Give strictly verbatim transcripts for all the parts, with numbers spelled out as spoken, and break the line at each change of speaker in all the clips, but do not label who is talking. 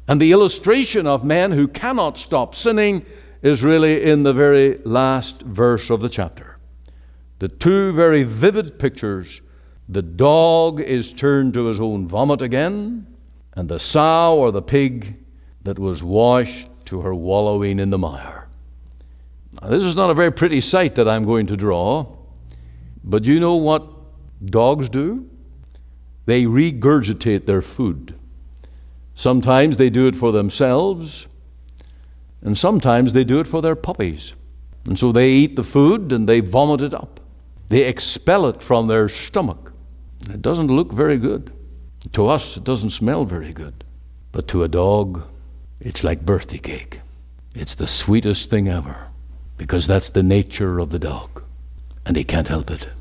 And the illustration of men who cannot stop sinning is really in the very last verse of the chapter. The two very vivid pictures: the dog is turned to his own vomit again, and the sow or the pig that was washed to her wallowing in the mire. Now, this is not a very pretty sight that I'm going to draw, but you know what dogs do? They regurgitate their food. Sometimes they do it for themselves, and sometimes they do it for their puppies. And so they eat the food and they vomit it up. They expel it from their stomach. It doesn't look very good. To us, it doesn't smell very good. But to a dog, it's like birthday cake. It's the sweetest thing ever, because that's the nature of the dog, and he can't help it.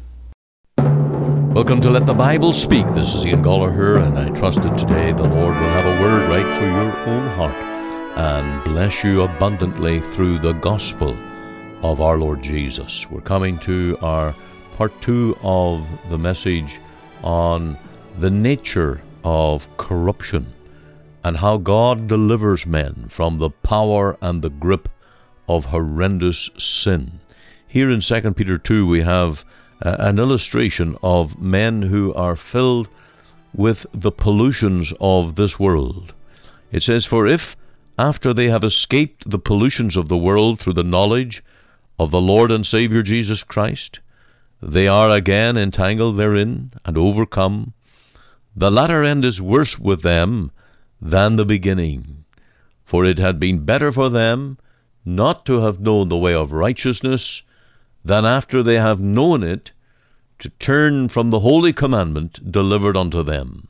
Welcome to Let the Bible Speak. This is Ian Gallagher, and I trust that today the Lord will have a word right for your own heart and bless you abundantly through the gospel of our Lord Jesus. We're coming to our part two of the message on the nature of corruption and how God delivers men from the power and the grip of horrendous sin. Here in Second Peter two we have uh, an illustration of men who are filled with the pollutions of this world. It says, "For if, after they have escaped the pollutions of the world through the knowledge of the Lord and Savior Jesus Christ, they are again entangled therein and overcome, the latter end is worse with them than the beginning. For it had been better for them not to have known the way of righteousness than after they have known it to turn from the holy commandment delivered unto them.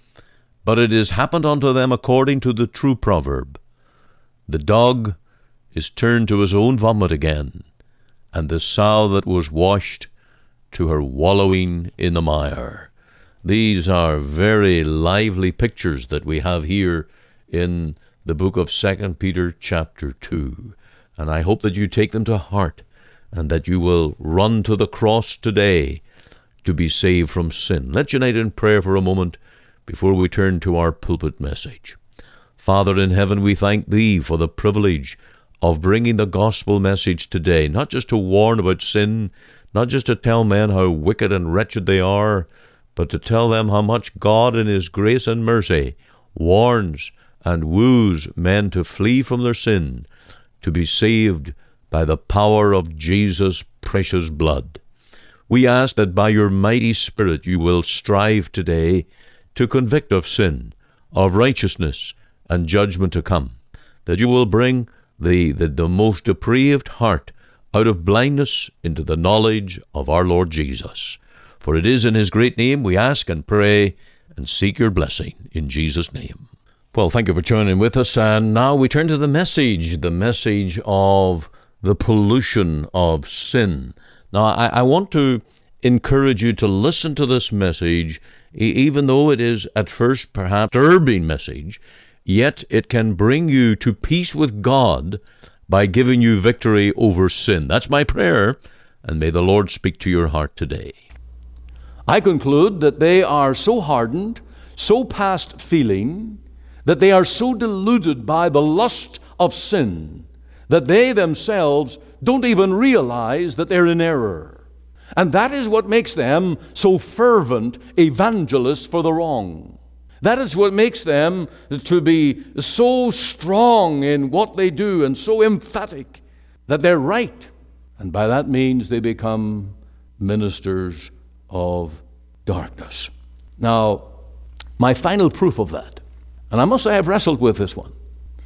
But it is happened unto them according to the true proverb, the dog is turned to his own vomit again, and the sow that was washed to her wallowing in the mire." These are very lively pictures that we have here in the book of Second Peter chapter two. And I hope that you take them to heart and that you will run to the cross today to be saved from sin. Let's unite in prayer for a moment before we turn to our pulpit message. Father in heaven, we thank Thee for the privilege of bringing the gospel message today, not just to warn about sin, not just to tell men how wicked and wretched they are, but to tell them how much God in His grace and mercy warns and woos men to flee from their sin, to be saved by the power of Jesus' precious blood. We ask that by your mighty Spirit you will strive today to convict of sin, of righteousness, and judgment to come, that you will bring the, the, the most depraved heart out of blindness into the knowledge of our Lord Jesus. For it is in His great name we ask and pray and seek your blessing in Jesus' name. Well, thank you for joining with us, and now we turn to the message, the message of the pollution of sin. Now, I, I want to encourage you to listen to this message, even though it is at first perhaps a disturbing message, yet it can bring you to peace with God by giving you victory over sin. That's my prayer, and may the Lord speak to your heart today. I conclude that they are so hardened, so past feeling, that they are so deluded by the lust of sin, that they themselves don't even realize that they're in error. And that is what makes them so fervent evangelists for the wrong. That is what makes them to be so strong in what they do and so emphatic that they're right. And by that means they become ministers of darkness. Now, my final proof of that, and I must say I've wrestled with this one.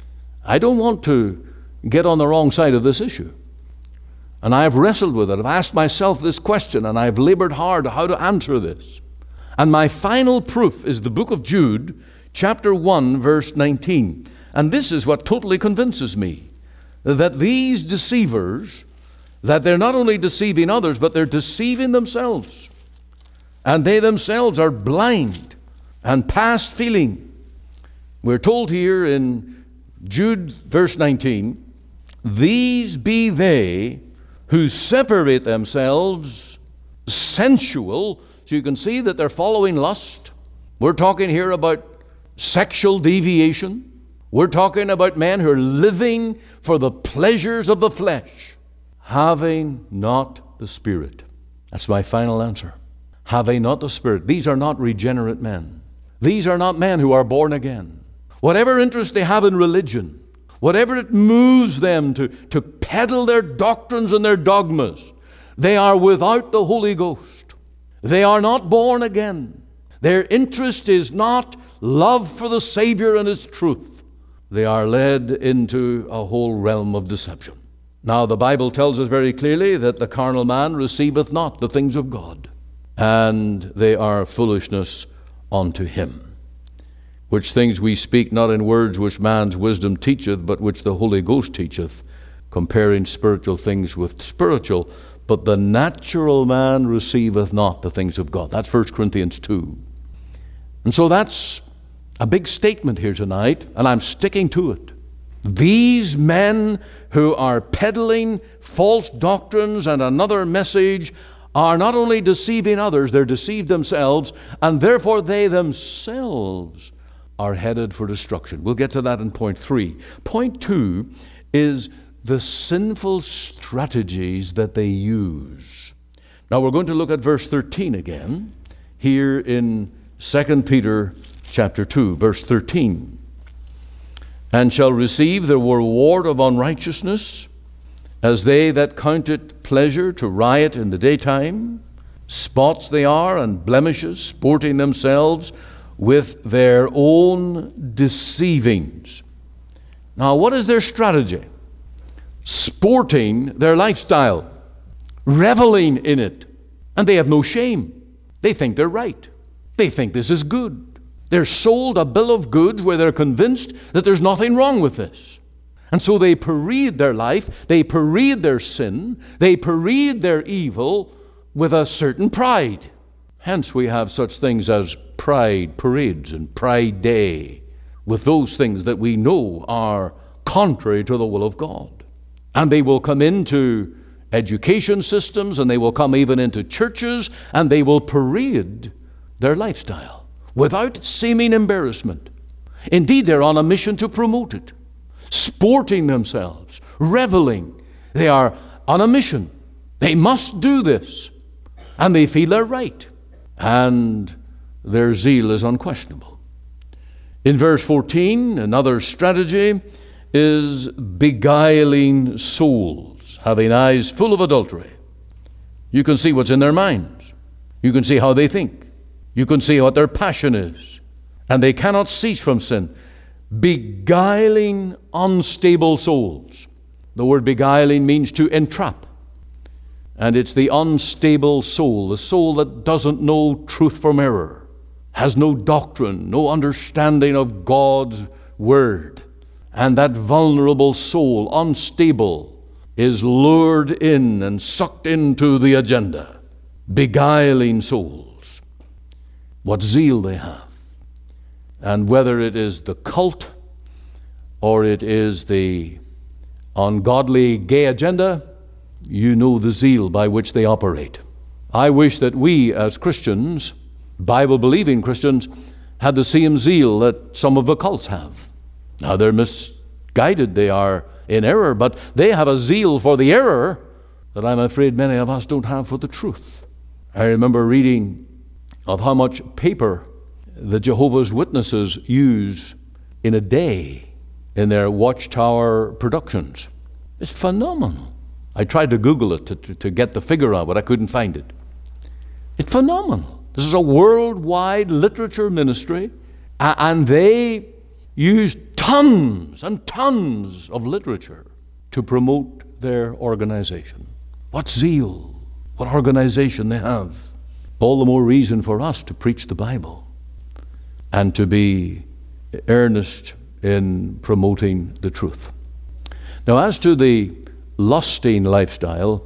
I don't want to get on the wrong side of this issue. And I've wrestled with it. I've asked myself this question, and I've labored hard how to answer this. And my final proof is the book of Jude, chapter one, verse nineteen. And this is what totally convinces me, that these deceivers, that they're not only deceiving others, but they're deceiving themselves. And they themselves are blind and past feeling. We're told here in Jude, verse nineteen, "These be they who separate themselves sensual." So you can see that they're following lust. We're talking here about sexual deviation. We're talking about men who are living for the pleasures of the flesh, having not the Spirit. That's my final answer. Having not the Spirit. These are not regenerate men. These are not men who are born again. Whatever interest they have in religion, whatever it moves them to, to peddle their doctrines and their dogmas, they are without the Holy Ghost. They are not born again. Their interest is not love for the Savior and His truth. They are led into a whole realm of deception. Now, the Bible tells us very clearly that the carnal man receiveth not the things of God, and they are foolishness unto him. Which things we speak not in words which man's wisdom teacheth, but which the Holy Ghost teacheth, comparing spiritual things with spiritual. But the natural man receiveth not the things of God. That's First Corinthians two. And so that's a big statement here tonight, and I'm sticking to it. These men who are peddling false doctrines and another message are not only deceiving others, they're deceived themselves, and therefore they themselves are headed for destruction. We'll get to that in point three. Point two is the sinful strategies that they use. Now we're going to look at verse thirteen again, here in Second Peter chapter two, verse thirteen. And shall receive the reward of unrighteousness, as they that count it pleasure to riot in the daytime. Spots they are and blemishes, sporting themselves with their own deceivings. Now, what is their strategy? Sporting their lifestyle, reveling in it, and they have no shame. They think they're right. They think this is good. They're sold a bill of goods where they're convinced that there's nothing wrong with this. And so they parade their life, they parade their sin, they parade their evil with a certain pride. Hence we have such things as pride parades and pride day, with those things that we know are contrary to the will of God. And they will come into education systems, and they will come even into churches, and they will parade their lifestyle without seeming embarrassment. Indeed, they're on a mission to promote it, sporting themselves, reveling. They are on a mission. They must do this, and they feel they're right, and their zeal is unquestionable. In verse fourteen, another strategy is beguiling souls, having eyes full of adultery. You can see what's in their minds. You can see how they think. You can see what their passion is. And they cannot cease from sin. Beguiling unstable souls. The word beguiling means to entrap. And it's the unstable soul, the soul that doesn't know truth from error, has no doctrine, no understanding of God's word. And that vulnerable soul, unstable, is lured in and sucked into the agenda. Beguiling souls. What zeal they have. And whether it is the cult or it is the ungodly gay agenda, you know the zeal by which they operate. I wish that we as Christians, Bible-believing Christians, had the same zeal that some of the cults have. Now they're misguided, they are in error, but they have a zeal for the error that I'm afraid many of us don't have for the truth. I remember reading of how much paper the Jehovah's Witnesses use in a day in their Watchtower productions. It's phenomenal. I tried to Google it to, to, to get the figure out, but I couldn't find it. It's phenomenal. This is a worldwide literature ministry, and they use tons and tons of literature to promote their organization. What zeal, what organization they have. All the more reason for us to preach the Bible and to be earnest in promoting the truth. Now, as to the lusting lifestyle,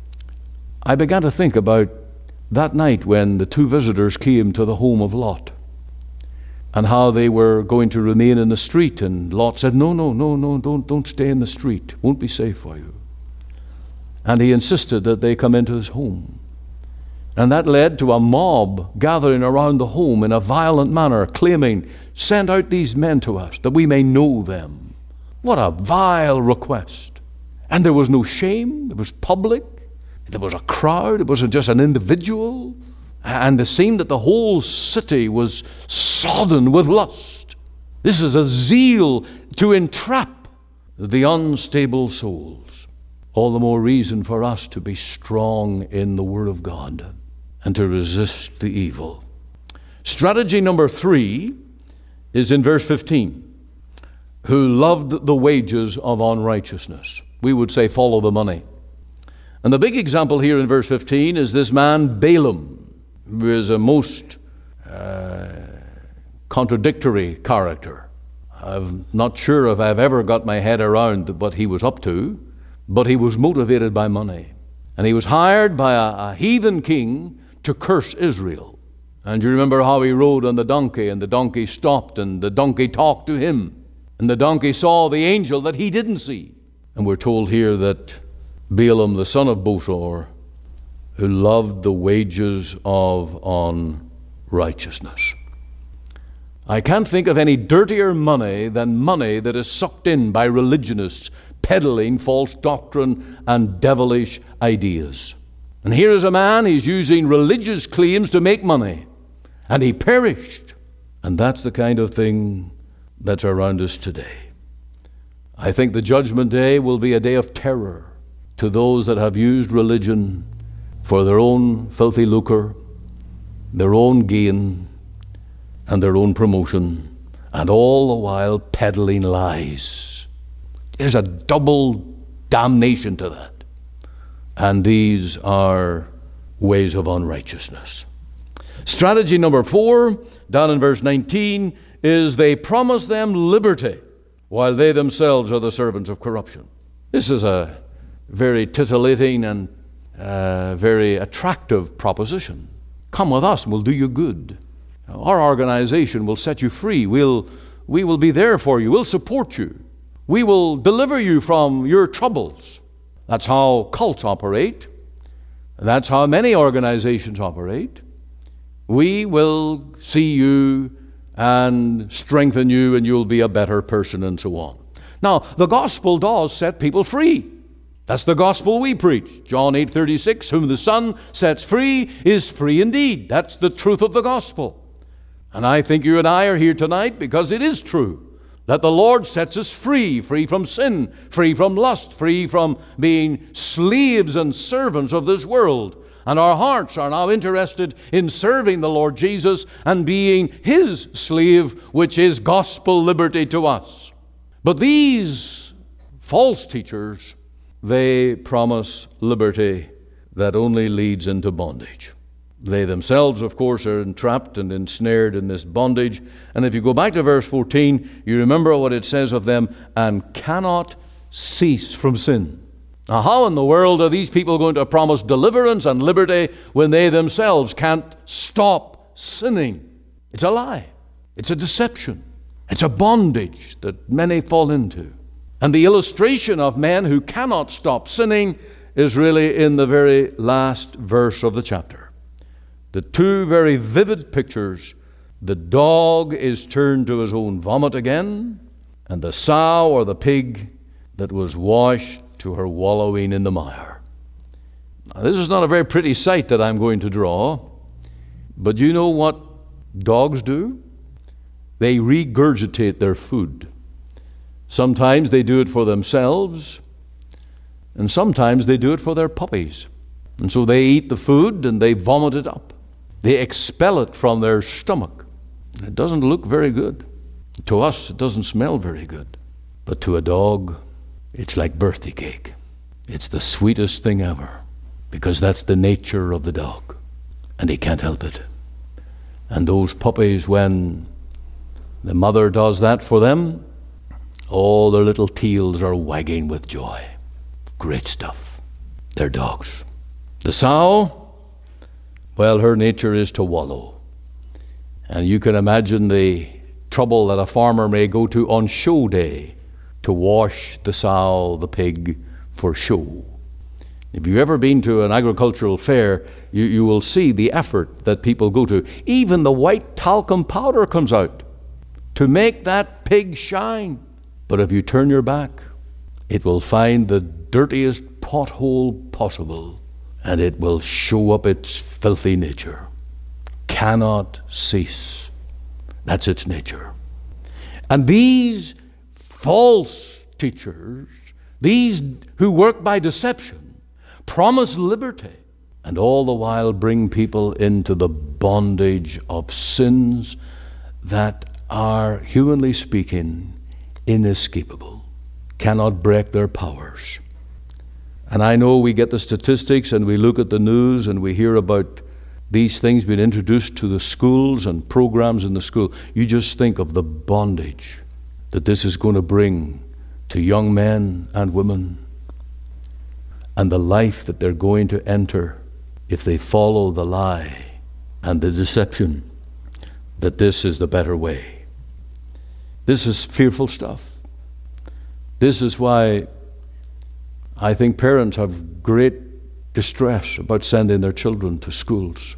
I began to think about that night when the two visitors came to the home of Lot and how they were going to remain in the street, and Lot said, no, no, no, no, don't, don't stay in the street. It won't be safe for you. And he insisted that they come into his home. And that led to a mob gathering around the home in a violent manner, claiming, "Send out these men to us, that we may know them." What a vile request. And there was no shame. It was public. There was a crowd. It wasn't just an individual. And it seemed that the whole city was sodden with lust. This is a zeal to entrap the unstable souls. All the more reason for us to be strong in the Word of God and to resist the evil. Strategy number three is in verse fifteen. Who loved the wages of unrighteousness. We would say follow the money. And the big example here in verse fifteen is this man Balaam, who is a most uh, contradictory character. I'm not sure if I've ever got my head around what he was up to, but he was motivated by money. And he was hired by a, a heathen king to curse Israel. And you remember how he rode on the donkey, and the donkey stopped, and the donkey talked to him. And the donkey saw the angel that he didn't see. And we're told here that Balaam, the son of Bosor, who loved the wages of unrighteousness. I can't think of any dirtier money than money that is sucked in by religionists peddling false doctrine and devilish ideas. And here is a man, he's using religious claims to make money, and he perished. And that's the kind of thing that's around us today. I think the judgment day will be a day of terror to those that have used religion for their own filthy lucre, their own gain, and their own promotion, and all the while peddling lies. There's a double damnation to that. And these are ways of unrighteousness. Strategy number four, down in verse nineteen, is they promise them liberty while they themselves are the servants of corruption. This is a very titillating and uh, very attractive proposition. Come with us and we'll do you good. Our organization will set you free. We'll, we will be there for you. We'll support you. We will deliver you from your troubles. That's how cults operate. That's how many organizations operate. We will see you and strengthen you, and you'll be a better person, and so on. Now, the gospel does set people free. That's the gospel we preach. John eight thirty-six, whom the Son sets free is free indeed. That's the truth of the gospel. And I think you and I are here tonight because it is true that the Lord sets us free, free from sin, free from lust, free from being slaves and servants of this world. And our hearts are now interested in serving the Lord Jesus and being His slave, which is gospel liberty to us. But these false teachers, they promise liberty that only leads into bondage. They themselves, of course, are entrapped and ensnared in this bondage. And if you go back to verse fourteen, you remember what it says of them, and cannot cease from sin. Now, how in the world are these people going to promise deliverance and liberty when they themselves can't stop sinning? It's a lie. It's a deception. It's a bondage that many fall into. And the illustration of men who cannot stop sinning is really in the very last verse of the chapter. The two very vivid pictures: the dog is turned to his own vomit again, and the sow or the pig that was washed to her wallowing in the mire. Now, this is not a very pretty sight that I'm going to draw, but you know what dogs do? They regurgitate their food. Sometimes they do it for themselves, and sometimes they do it for their puppies. And so they eat the food and they vomit it up. They expel it from their stomach. It doesn't look very good. To us, it doesn't smell very good. But to a dog, it's like birthday cake. It's the sweetest thing ever, because that's the nature of the dog, and he can't help it. And those puppies, when the mother does that for them, all their little tails are wagging with joy. Great stuff. They're dogs. The sow, well, her nature is to wallow. And you can imagine the trouble that a farmer may go to on show day to wash the sow, the pig, for show. If you've ever been to an agricultural fair, you, you will see the effort that people go to. Even the white talcum powder comes out to make that pig shine. But if you turn your back, it will find the dirtiest pothole possible, and it will show up its filthy nature. Cannot cease. That's its nature. And these false teachers, these who work by deception, promise liberty, and all the while bring people into the bondage of sins that are, humanly speaking, inescapable, cannot break their powers. And I know we get the statistics and we look at the news and we hear about these things being introduced to the schools and programs in the school. You just think of the bondage that this is going to bring to young men and women, and the life that they're going to enter if they follow the lie and the deception that this is the better way. This is fearful stuff. This is why I think parents have great distress about sending their children to schools.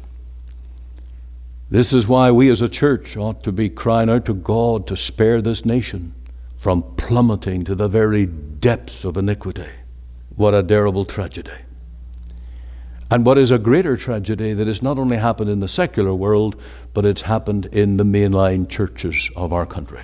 This is why we as a church ought to be crying out to God to spare this nation from plummeting to the very depths of iniquity. What a terrible tragedy. And what is a greater tragedy that has not only happened in the secular world, but it's happened in the mainline churches of our country.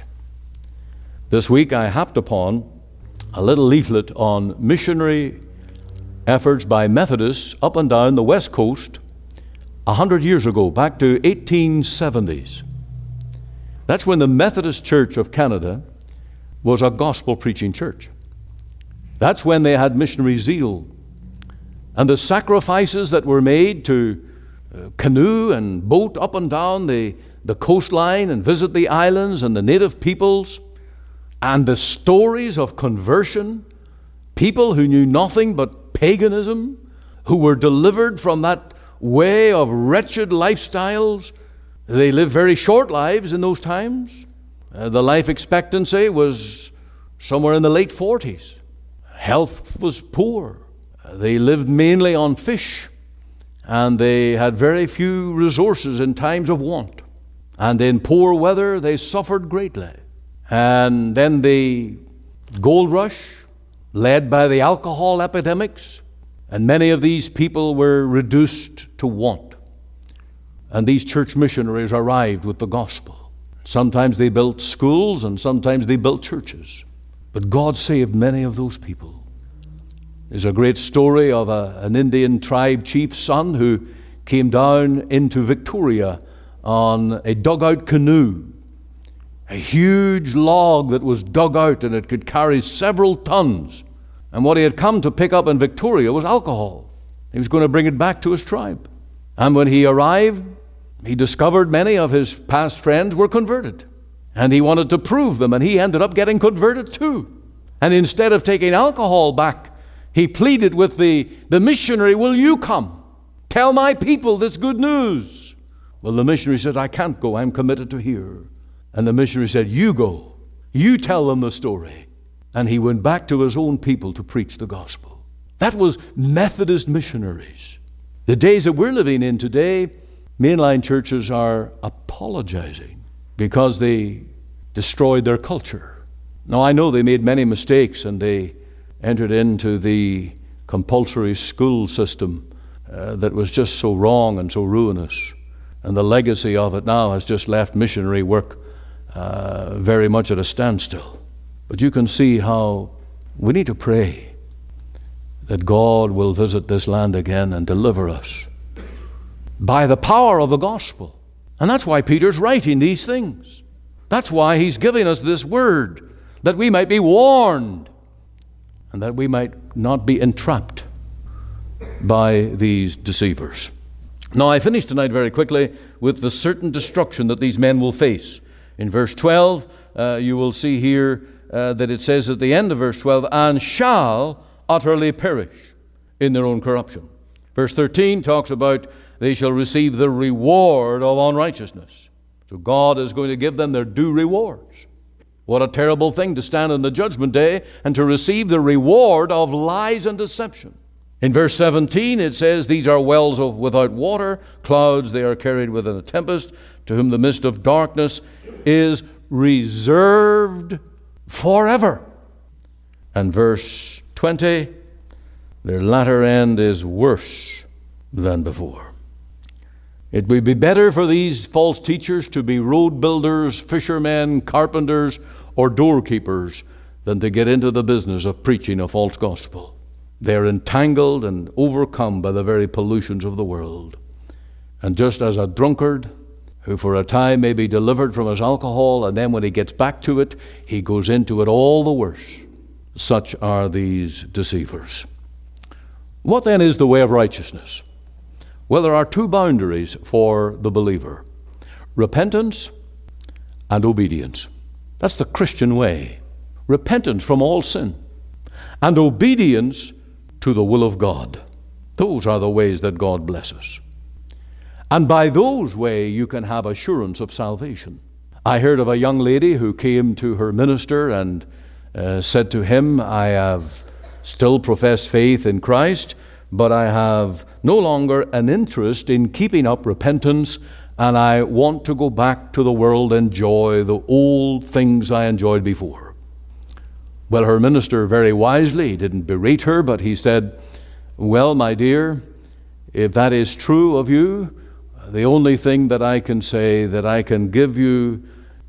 This week I happened upon a little leaflet on missionary efforts by Methodists up and down the West Coast a hundred years ago, back to eighteen seventies. That's when the Methodist Church of Canada was a gospel preaching church. That's when they had missionary zeal. And the sacrifices that were made to uh, canoe and boat up and down the, the coastline and visit the islands and the native peoples, and the stories of conversion, people who knew nothing but paganism, who were delivered from that way of wretched lifestyles. They lived very short lives in those times. Uh, the life expectancy was somewhere in the late forties. Health was poor. Uh, they lived mainly on fish, and they had very few resources in times of want. And in poor weather, they suffered greatly. And then the gold rush, led by the alcohol epidemics, and many of these people were reduced to want. And these church missionaries arrived with the gospel. Sometimes they built schools, and sometimes they built churches. But God saved many of those people. There's a great story of a, an Indian tribe chief's son who came down into Victoria on a dugout canoe, a huge log that was dug out, and it could carry several tons. And what he had come to pick up in Victoria was alcohol. He was going to bring it back to his tribe. And when he arrived, he discovered many of his past friends were converted. And he wanted to prove them, and he ended up getting converted too. And instead of taking alcohol back, he pleaded with the, the missionary, "Will you come? Tell my people this good news." Well, the missionary said, "I can't go. I'm committed to here." And the missionary said, "You go. You tell them the story." And he went back to his own people to preach the gospel. That was Methodist missionaries. The days that we're living in today, mainline churches are apologizing because they destroyed their culture. Now, I know they made many mistakes, and they entered into the compulsory school system uh, that was just so wrong and so ruinous. And the legacy of it now has just left missionary work uh, very much at a standstill. But you can see how we need to pray that God will visit this land again and deliver us by the power of the gospel. And that's why Peter's writing these things. That's why he's giving us this word, that we might be warned and that we might not be entrapped by these deceivers. Now, I finish tonight very quickly with the certain destruction that these men will face. In verse twelve, uh, you will see here uh, that it says at the end of verse twelve, "and shall utterly perish in their own corruption." Verse thirteen talks about they shall receive the reward of unrighteousness. So God is going to give them their due rewards. What a terrible thing to stand on the judgment day and to receive the reward of lies and deception. In verse seventeen it says, these are wells of without water, clouds they are carried within a tempest, to whom the mist of darkness is reserved forever. And verse twenty, their latter end is worse than before. It would be better for these false teachers to be road builders, fishermen, carpenters, or doorkeepers than to get into the business of preaching a false gospel. They are entangled and overcome by the very pollutions of the world. And just as a drunkard, who for a time may be delivered from his alcohol, and then when he gets back to it, he goes into it all the worse, such are these deceivers. What then is the way of righteousness? Well, there are two boundaries for the believer: repentance and obedience. That's the Christian way. Repentance from all sin and obedience to the will of God. Those are the ways that God blesses. And by those ways you can have assurance of salvation. I heard of a young lady who came to her minister and uh, said to him, I have still professed faith in Christ, but I have no longer an interest in keeping up repentance, and I want to go back to the world and enjoy the old things I enjoyed before. Well, her minister very wisely didn't berate her, but he said, well, my dear, if that is true of you, the only thing that I can say, that I can give you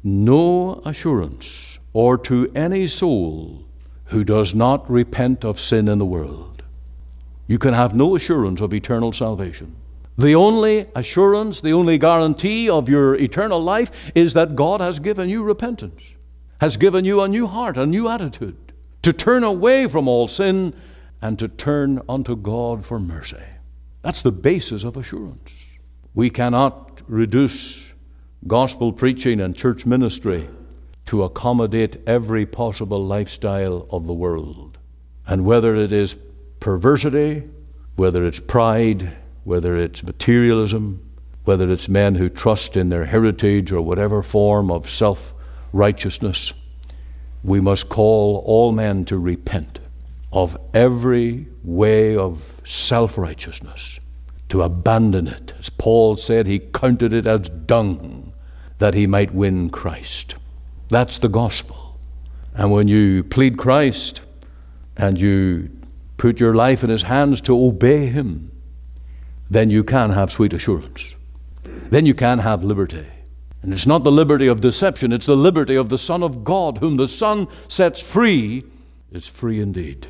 no assurance, or to any soul who does not repent of sin in the world. You can have no assurance of eternal salvation. The only assurance, the only guarantee of your eternal life is that God has given you repentance, has given you a new heart, a new attitude, to turn away from all sin and to turn unto God for mercy. That's the basis of assurance. We cannot reduce gospel preaching and church ministry to accommodate every possible lifestyle of the world. And whether it is perversity, whether it's pride, whether it's materialism, whether it's men who trust in their heritage or whatever form of self-righteousness, we must call all men to repent of every way of self-righteousness, to abandon it. As Paul said, he counted it as dung that he might win Christ. That's the gospel. And when you plead Christ and you put your life in his hands to obey him, then you can have sweet assurance. Then you can have liberty. And it's not the liberty of deception, it's the liberty of the Son of God, whom the Son sets free, is free indeed.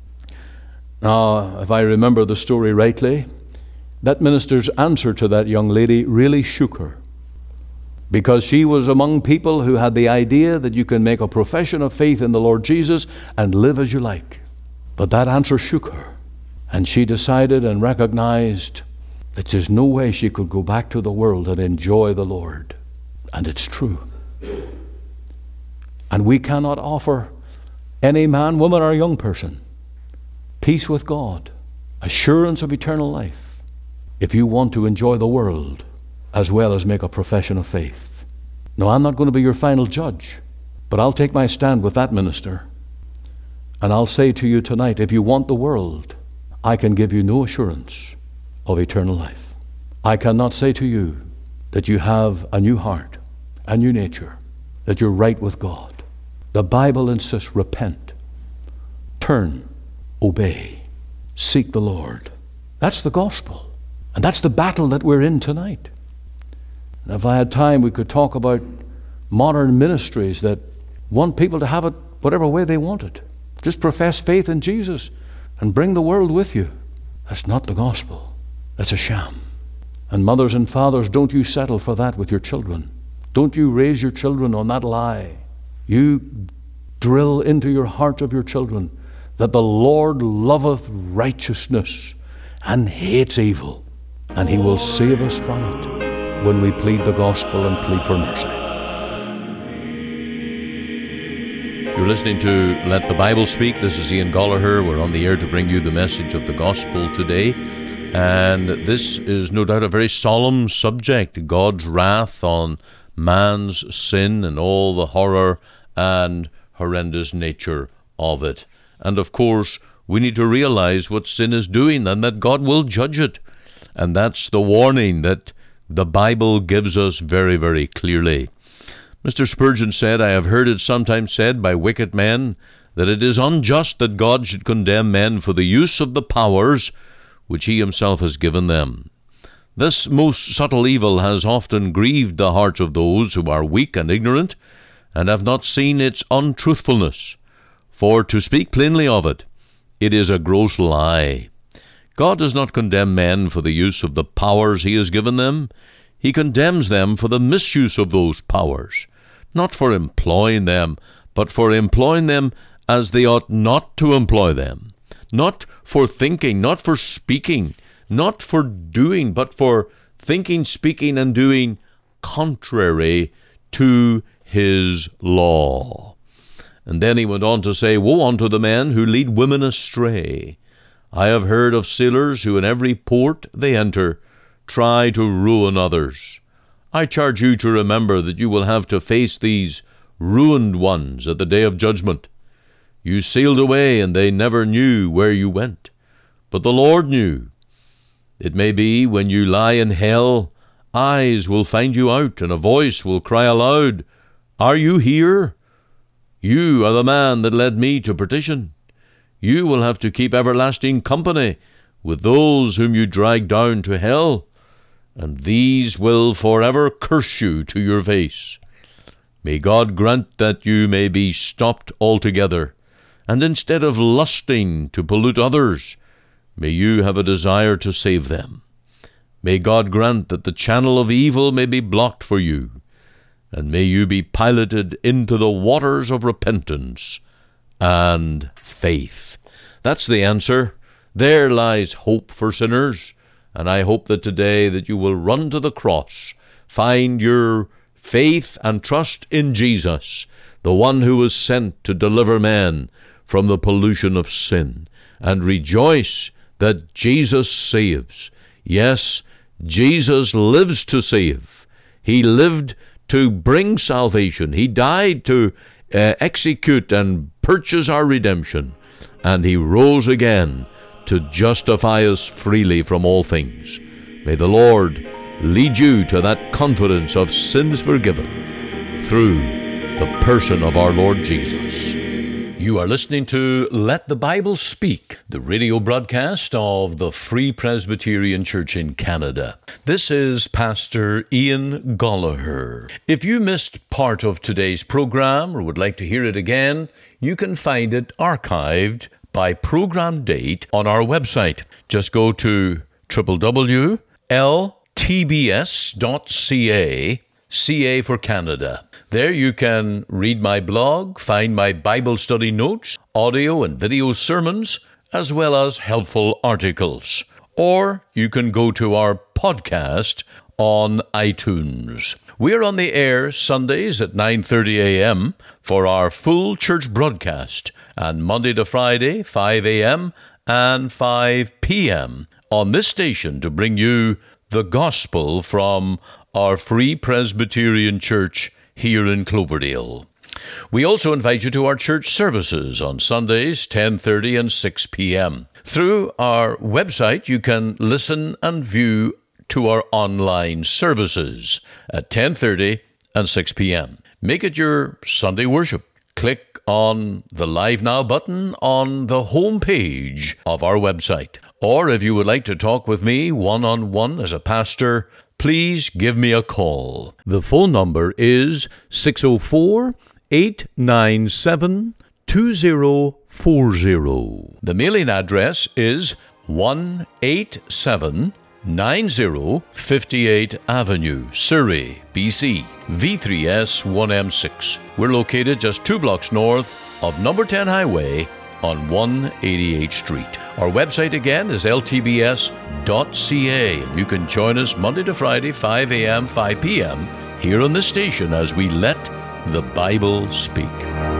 Now, if I remember the story rightly, that minister's answer to that young lady really shook her, because she was among people who had the idea that you can make a profession of faith in the Lord Jesus and live as you like. But that answer shook her, and she decided and recognized that there's no way she could go back to the world and enjoy the Lord. And it's true. And we cannot offer any man, woman, or young person peace with God, assurance of eternal life, if you want to enjoy the world as well as make a profession of faith. Now, I'm not going to be your final judge, but I'll take my stand with that minister. And I'll say to you tonight, if you want the world, I can give you no assurance of eternal life. I cannot say to you that you have a new heart, a new nature, that you're right with God. The Bible insists, repent, turn, obey, seek the Lord. That's the gospel. And that's the battle that we're in tonight. And if I had time, we could talk about modern ministries that want people to have it whatever way they want it. Just profess faith in Jesus and bring the world with you. That's not the gospel. That's a sham. And mothers and fathers, don't you settle for that with your children. Don't you raise your children on that lie. You drill into your hearts of your children that the Lord loveth righteousness and hates evil, and he will save us from it when we plead the gospel and plead for mercy. You're listening to Let the Bible Speak. This is Ian Gollaher. We're on the air to bring you the message of the gospel today. And this is no doubt a very solemn subject, God's wrath on man's sin and all the horror and horrendous nature of it. And of course,
we need to realize what sin is doing and that God will judge it. And that's the warning that the Bible gives us very, very clearly. Mister Spurgeon said, "I have heard it sometimes said by wicked men that it is unjust that God should condemn men for the use of the powers which he himself has given them. This most subtle evil has often grieved the hearts of those who are weak and ignorant, and have not seen its untruthfulness. For to speak plainly of it, it is a gross lie. God does not condemn men for the use of the powers he has given them. He condemns them for the misuse of those powers, not for employing them, but for employing them as they ought not to employ them, not for thinking, not for speaking, not for doing, but for thinking, speaking, and doing contrary to his law." And then he went on to say, "Woe unto the men who lead women astray. I have heard of sailors who in every port they enter try to ruin others. I charge you to remember that you will have to face these ruined ones at the day of judgment. You sailed away, and they never knew where you went, but the Lord knew. It may be when you lie in hell, eyes will find you out, and a voice will cry aloud, 'Are you here? You are the man that led me to perdition.' You will have to keep everlasting company with those whom you drag down to hell, and these will forever curse you to your face. May God grant that you may be stopped altogether, and instead of lusting to pollute others, may you have a desire to save them. May God grant that the channel of evil may be blocked for you, and may you be piloted into the waters of repentance and faith." That's the answer. There lies hope for sinners, and I hope that today that you will run to the cross, find your faith and trust in Jesus, the one who was sent to deliver men from the pollution of sin, and rejoice that Jesus saves. Yes, Jesus lives to save. He lived to bring salvation. He died to uh, execute and purchase our redemption, and he rose again to justify us freely from all things. May the Lord lead you to that confidence of sins forgiven through the person of our Lord Jesus. You are listening to Let the Bible Speak, the radio broadcast of the Free Presbyterian Church in Canada. This is Pastor Ian Gollaher. If you missed part of today's program or would like to hear it again, you can find it archived by program date on our website. Just go to w w w dot l t b s dot c a, C A for Canada. There you can read my blog, find my Bible study notes, audio and video sermons, as well as helpful articles. Or you can go to our podcast on iTunes. We're on the air Sundays at nine thirty a.m. for our full church broadcast, and Monday to Friday, five a.m. and five p.m. on this station to bring you the gospel from our Free Presbyterian Church here in Cloverdale. We also invite you to our church services on Sundays, ten thirty and six p.m. Through our website, you can listen and view to our online services at ten thirty and six p.m. Make it your Sunday worship. Click on the Live Now button on the home page of our website. Or if you would like to talk with me one-on-one as a pastor, please give me a call. The phone number is six oh four, eight nine seven, two oh four oh. The mailing address is one eighty-seven ninety fifty-eight Avenue, Surrey, B C, V three S one M six. We're located just two blocks north of number ten Highway on one eighty-eighth Street. Our website again is l t b s dot c a. You can join us Monday to Friday, five a.m., five p.m. here on the station as we let the Bible speak.